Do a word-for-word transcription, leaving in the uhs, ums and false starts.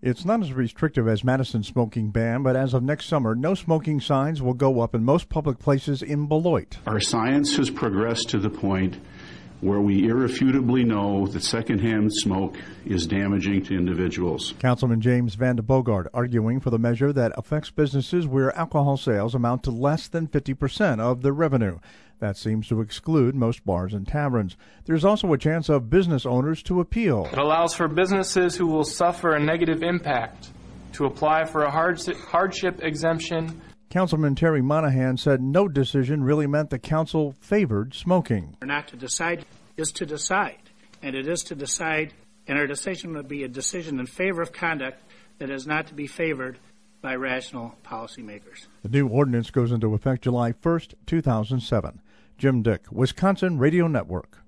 It's not as restrictive as Madison's smoking ban, but as of next summer, no smoking signs will go up in most public places in Beloit. Our science has progressed to the point where we irrefutably know that secondhand smoke is damaging to individuals. Councilman James Van de Bogart arguing for the measure that affects businesses where alcohol sales amount to less than fifty percent of their revenue. That seems to exclude most bars and taverns. There's also a chance of business owners to appeal. It allows for businesses who will suffer a negative impact to apply for a hardship exemption. Councilman Terry Monahan said no decision really meant the council favored smoking. Not to decide is to decide, and it is to decide, and our decision would be a decision in favor of conduct that is not to be favored by rational policymakers. The new ordinance goes into effect July first, two thousand seven. Jim Dick, Wisconsin Radio Network.